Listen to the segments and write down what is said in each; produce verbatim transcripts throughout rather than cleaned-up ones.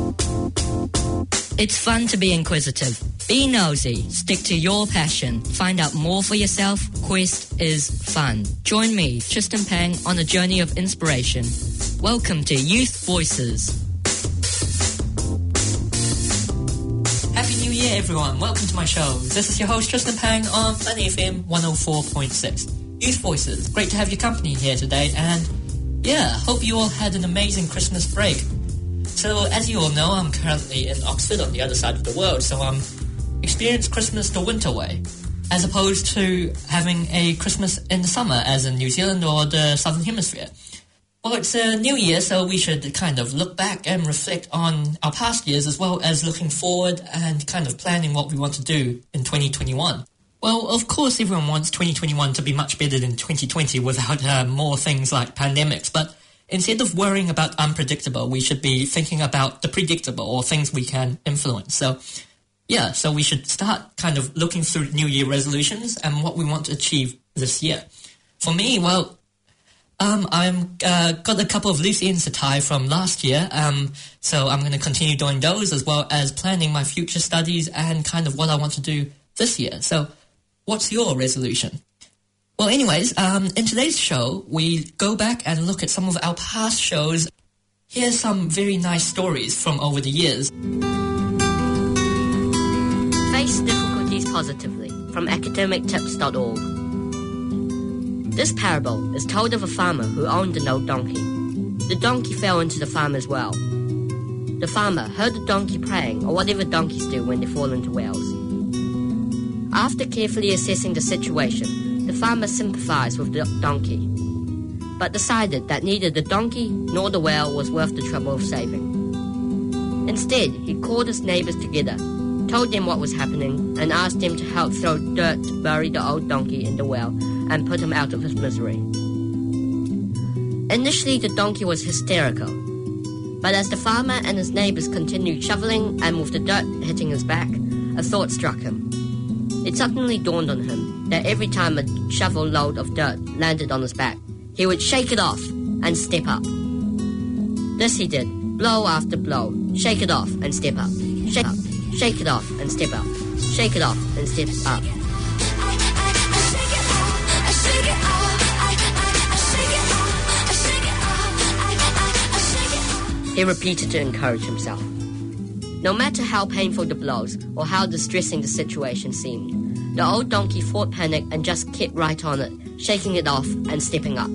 It's fun to be inquisitive. Be nosy. Stick to your passion. Find out more for yourself. Quest is fun. Join me, Tristan Pang, on a journey of inspiration. Welcome to Youth Voices. Happy New Year, everyone. Welcome to my show. This is your host, Tristan Pang, on Planet F M one oh four point six. Youth Voices. Great to have your company here today. And yeah, hope you all had an amazing Christmas break. So, as you all know, I'm currently in Oxford on the other side of the world, so I'm experiencing Christmas the winter way, as opposed to having a Christmas in the summer, as in New Zealand or the Southern Hemisphere. Well, it's a new year, so we should kind of look back and reflect on our past years, as well as looking forward and kind of planning what we want to do in twenty twenty-one. Well, of course, everyone wants twenty twenty-one to be much better than twenty twenty without uh, more things like pandemics, but instead of worrying about unpredictable, we should be thinking about the predictable or things we can influence. So, yeah, so we should start kind of looking through New Year resolutions and what we want to achieve this year. For me, well, um, I'm uh, got a couple of loose ends to tie from last year, um, so I'm going to continue doing those as well as planning my future studies and kind of what I want to do this year. So, what's your resolution? Well, anyways, um, in today's show, we go back and look at some of our past shows. Here's some very nice stories from over the years. Face difficulties positively, from academic tips dot org. This parable is told of a farmer who owned an old donkey. The donkey fell into the farmer's well. The farmer heard the donkey praying, or whatever donkeys do when they fall into wells. After carefully assessing the situation, the farmer sympathized with the donkey, but decided that neither the donkey nor the well was worth the trouble of saving. Instead, he called his neighbors together, told them what was happening, and asked them to help throw dirt to bury the old donkey in the well and put him out of his misery. Initially, the donkey was hysterical, but as the farmer and his neighbors continued shoveling and with the dirt hitting his back, a thought struck him. It suddenly dawned on him that every time a shovel load of dirt landed on his back, he would shake it off and step up. This he did, blow after blow, shake it off and step up, shake up, shake it off and step up, shake it off and step up. He repeated to encourage himself. No matter how painful the blows or how distressing the situation seemed, the old donkey fought panic and just kept right on it, shaking it off and stepping up.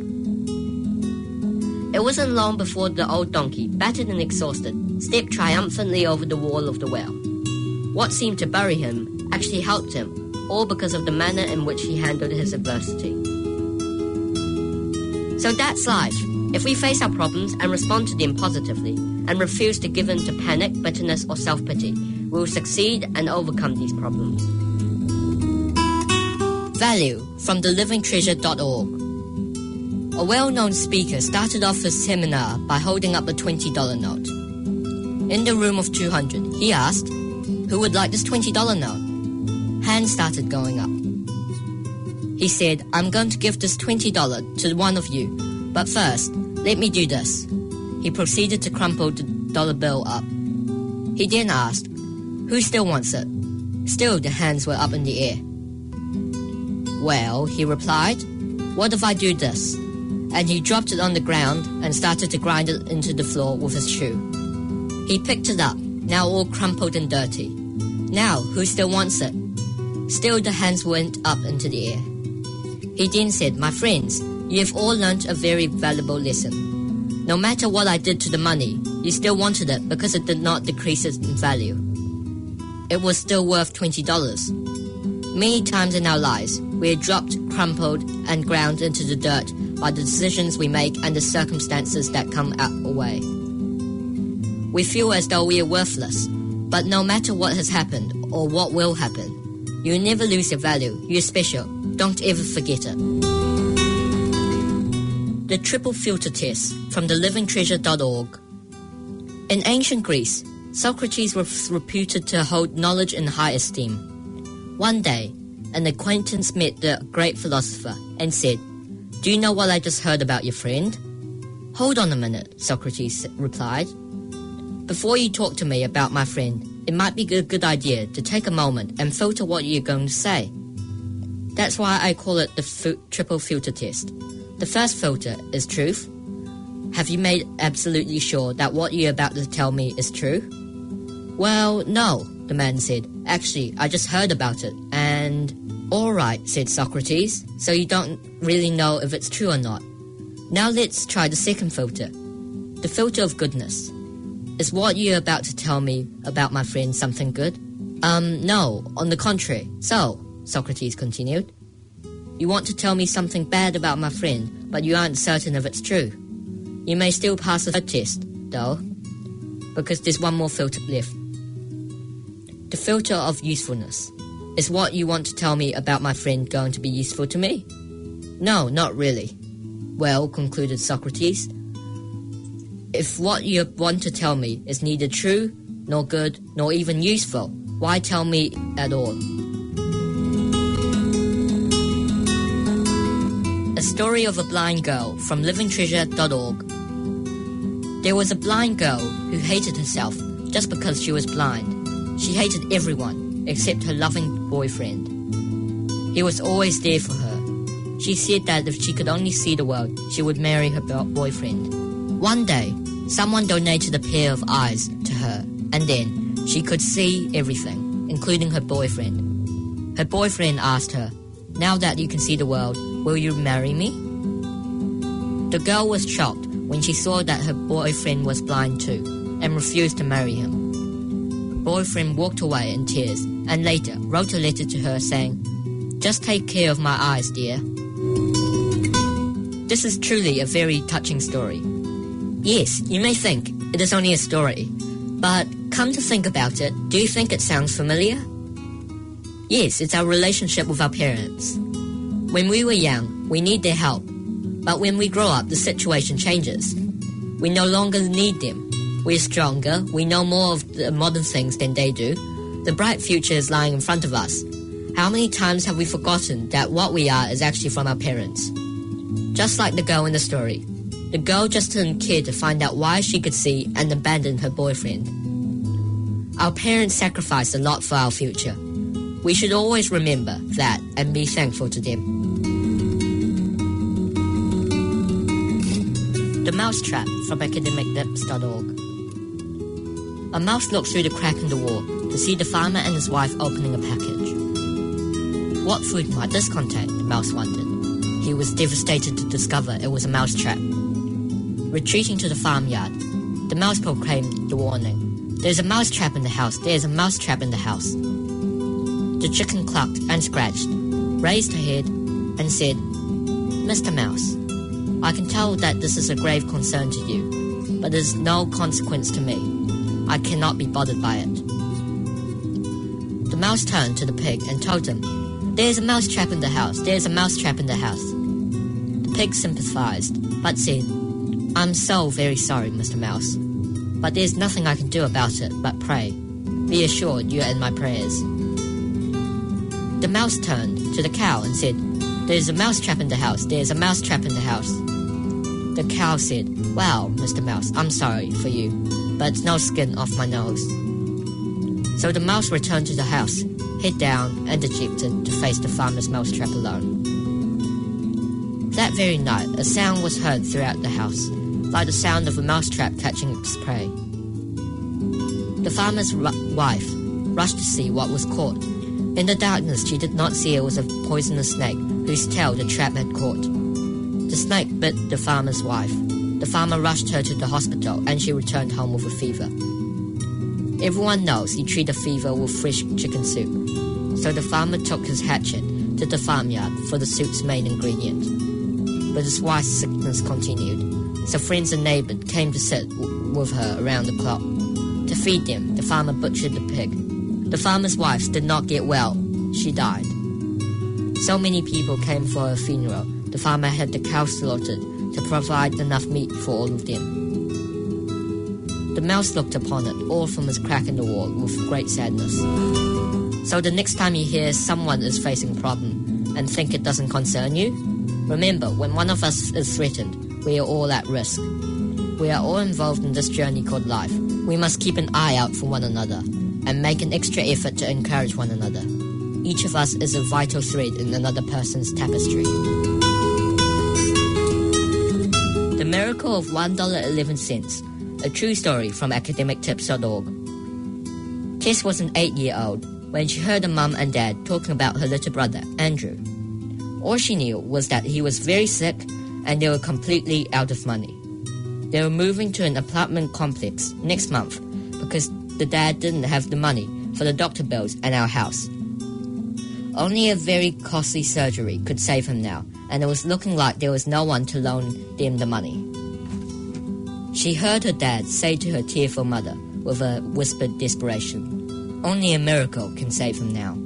It wasn't long before the old donkey, battered and exhausted, stepped triumphantly over the wall of the well. What seemed to bury him actually helped him, all because of the manner in which he handled his adversity. So that's life. If we face our problems and respond to them positively, and refuse to give in to panic, bitterness, or self-pity, we will succeed and overcome these problems. Value, from the living treasure dot org. A well-known speaker started off his seminar by holding up a twenty dollar note. In the room of two hundred, he asked, "Who would like this twenty dollar note?" Hands started going up. He said, "I'm going to give this twenty dollars to one of you, but first, let me do this." He proceeded to crumple the dollar bill up. He then asked, "Who still wants it?" Still the hands were up in the air. "Well," he replied, "what if I do this?" And he dropped it on the ground and started to grind it into the floor with his shoe. He picked it up, now all crumpled and dirty. "Now, who still wants it?" Still the hands went up into the air. He then said, "My friends, you have all learnt a very valuable lesson. No matter what I did to the money, you still wanted it because it did not decrease in value. It was still worth twenty dollars. Many times in our lives, we are dropped, crumpled, and ground into the dirt by the decisions we make and the circumstances that come our way. We feel as though we are worthless, but no matter what has happened or what will happen, you'll never lose your value. You're special. Don't ever forget it. The Triple Filter Test, from the living treasure dot org. In ancient Greece, Socrates was reputed to hold knowledge in high esteem. One day, an acquaintance met the great philosopher and said, "Do you know what I just heard about your friend?" "Hold on a minute," Socrates replied. Before you talk to me about my friend, it might be a good idea to take a moment and filter what you're going to say. That's why I call it the fu- triple filter test. The first filter is truth. Have you made absolutely sure that what you're about to tell me is true? Well, no, the man said. Actually, I just heard about it, and... All right, said Socrates, so you don't really know if it's true or not. Now let's try the second filter. The filter of goodness. Is what you're about to tell me about my friend something good? Um, no, on the contrary. So, Socrates continued, you want to tell me something bad about my friend, but you aren't certain if it's true. You may still pass the third test, though, because there's one more filter left. The filter of usefulness. Is what you want to tell me about my friend going to be useful to me? No, not really. Well, concluded Socrates, if what you want to tell me is neither true, nor good, nor even useful, why tell me at all? A story of a blind girl from living treasure dot org. There was a blind girl who hated herself just because she was blind. She hated everyone except her loving boyfriend. He was always there for her. She said that if she could only see the world, she would marry her boyfriend. One day, someone donated a pair of eyes to her, and then she could see everything, including her boyfriend. Her boyfriend asked her, now that you can see the world, will you marry me? The girl was shocked when she saw that her boyfriend was blind too, and refused to marry him. Her boyfriend walked away in tears, and later wrote a letter to her saying, just take care of my eyes, dear. This is truly a very touching story. Yes, you may think it is only a story, but come to think about it, do you think it sounds familiar? Yes, it's our relationship with our parents. When we were young, we need their help, but when we grow up, the situation changes. We no longer need them. We're stronger, we know more of the modern things than they do. The bright future is lying in front of us. How many times have we forgotten that what we are is actually from our parents? Just like the girl in the story. The girl just didn't care to find out why she could see and abandoned her boyfriend. Our parents sacrificed a lot for our future. We should always remember that and be thankful to them. The Mousetrap from academic dips dot org. A mouse looked through the crack in the wall to see the farmer and his wife opening a package. What food might this contain? The mouse wondered. He was devastated to discover it was a mousetrap. Retreating to the farmyard, the mouse proclaimed the warning. There's a mousetrap in the house. There's a mousetrap in the house. The chicken clucked and scratched, raised her head, and said, Mister Mouse, I can tell that this is a grave concern to you, but there's no consequence to me. I cannot be bothered by it. The mouse turned to the pig and told him, There's a mousetrap in the house. There's a mousetrap in the house. The pig sympathized, but said, I'm so very sorry, Mister Mouse, but there's nothing I can do about it but pray. Be assured you are in my prayers. The mouse turned to the cow and said, There's a mousetrap in the house. There's a mousetrap in the house. The cow said, Well, Mister Mouse, I'm sorry for you, but it's no skin off my nose. So the mouse returned to the house, head down and dejected to face the farmer's mousetrap alone. That very night, a sound was heard throughout the house, like the sound of a mousetrap catching its prey. The farmer's ru- wife rushed to see what was caught. In the darkness, she did not see it was a poisonous snake whose tail the trap had caught. The snake bit the farmer's wife. The farmer rushed her to the hospital, and she returned home with a fever. Everyone knows you treat a fever with fresh chicken soup, so the farmer took his hatchet to the farmyard for the soup's main ingredient. But his wife's sickness continued, so friends and neighbours came to sit w- with her around the clock. To feed them, the farmer butchered the pig. The farmer's wife did not get well. She died. So many people came for her funeral, the farmer had the cow slaughtered to provide enough meat for all of them. The mouse looked upon it, all from his crack in the wall, with great sadness. So the next time you hear someone is facing a problem and think it doesn't concern you, remember, when one of us is threatened, we are all at risk. We are all involved in this journey called life. We must keep an eye out for one another and make an extra effort to encourage one another. Each of us is a vital thread in another person's tapestry. The Miracle of one dollar and eleven cents, a true story from academic tips dot org. Tess was an eight-year-old when she heard her mum and dad talking about her little brother, Andrew. All she knew was that he was very sick and they were completely out of money. They were moving to an apartment complex next month because the dad didn't have the money for the doctor bills and our house. Only a very costly surgery could save him now, and it was looking like there was no one to loan them the money. She heard her dad say to her tearful mother with a whispered desperation, "Only a miracle can save him now."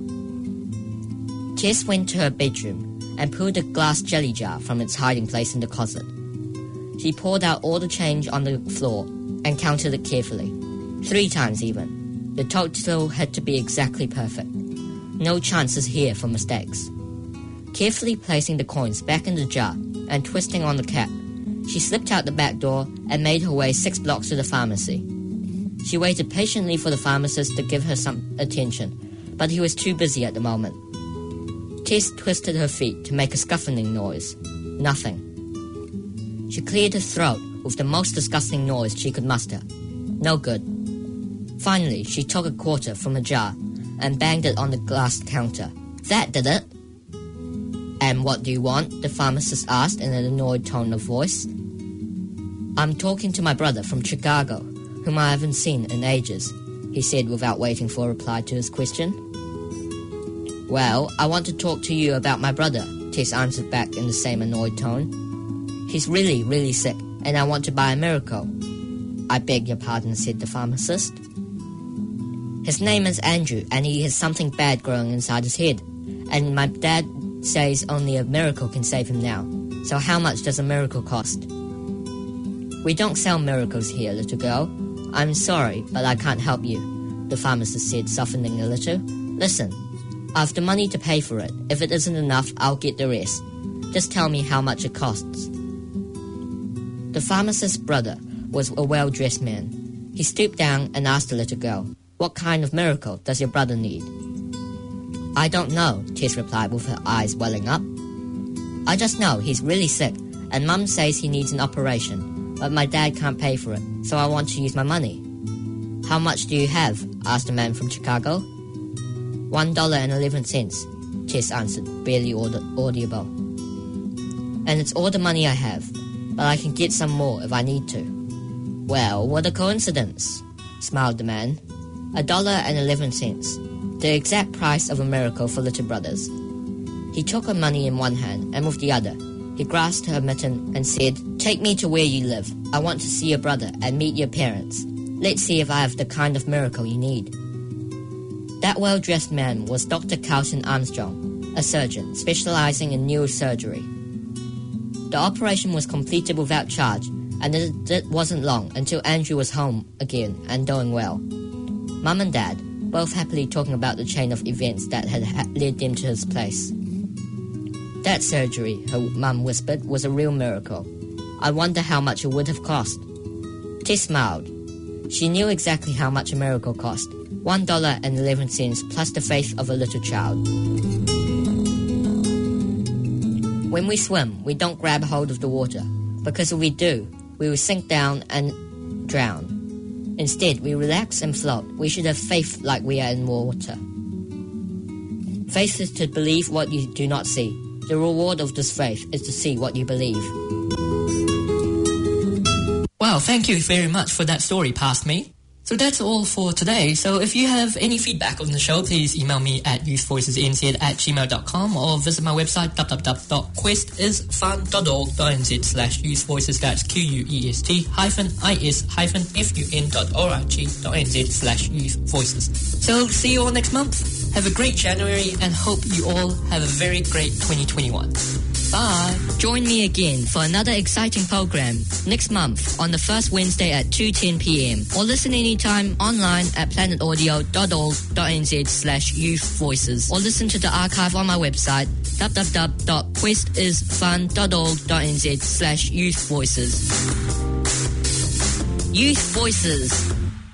Tess went to her bedroom and pulled a glass jelly jar from its hiding place in the closet. She poured out all the change on the floor and counted it carefully, three times even. The total had to be exactly perfect. No chances here for mistakes. Carefully placing the coins back in the jar and twisting on the cap, she slipped out the back door and made her way six blocks to the pharmacy. She waited patiently for the pharmacist to give her some attention, but he was too busy at the moment. Tess twisted her feet to make a scuffling noise. Nothing. She cleared her throat with the most disgusting noise she could muster. No good. Finally, she took a quarter from a jar and banged it on the glass counter. That did it. "And what do you want?" the pharmacist asked in an annoyed tone of voice. "I'm talking to my brother from Chicago, whom I haven't seen in ages," he said without waiting for a reply to his question. "Well, I want to talk to you about my brother," Tess answered back in the same annoyed tone. "He's really, really sick, and I want to buy a miracle." "I beg your pardon," said the pharmacist. "His name is Andrew, and he has something bad growing inside his head, and my dad says only a miracle can save him now. So how much does a miracle cost?" "We don't sell miracles here, little girl. I'm sorry, but I can't help you," the pharmacist said, softening a little. "Listen, I've the money to pay for it. If it isn't enough, I'll get the rest. Just tell me how much it costs." The pharmacist's brother was a well-dressed man. He stooped down and asked the little girl, "What kind of miracle does your brother need?" "I don't know," Tess replied with her eyes welling up. "I just know he's really sick, and Mum says he needs an operation, but my dad can't pay for it, so I want to use my money." "How much do you have?" asked the man from Chicago. One dollar and eleven cents, Tess answered, barely aud- audible. "And it's all the money I have, but I can get some more if I need to." "Well, what a coincidence," smiled the man. A dollar and eleven cents, the exact price of a miracle for little brothers. He took her money in one hand, and with the other, he grasped her mitten and said, "Take me to where you live. I want to see your brother and meet your parents. Let's see if I have the kind of miracle you need." That well-dressed man was Doctor Carlton Armstrong, a surgeon specializing in neurosurgery. The operation was completed without charge, and it, it wasn't long until Andrew was home again and doing well. Mum and Dad, both happily talking about the chain of events that had ha- led them to his place. "That surgery," her mum whispered, "was a real miracle. I wonder how much it would have cost." Tess smiled. She knew exactly how much a miracle cost. One dollar and eleven cents plus the faith of a little child. When we swim, we don't grab hold of the water, because if we do, we will sink down and drown. Instead, we relax and float. We should have faith like we are in water. Faith is to believe what you do not see. The reward of this faith is to see what you believe. Well, thank you very much for that story, Past Me. So that's all for today. So if you have any feedback on the show, please email me at youthvoicesnz at gmail dot com or visit my website w w w dot quest is fun dot org dot n z slash youthvoices. That's Q U E S T hyphen I S hyphen F U N dot O R G dot N Z slash youthvoices. So see you all next month. Have a great January and hope you all have a very great twenty twenty-one. Bye. Join me again for another exciting program next month on the first Wednesday at two ten p.m. or listen anytime online at planet audio dot org dot n z slash youth voices or listen to the archive on my website w w w dot quest is fun dot org dot n z slash youth voices. Youth Voices.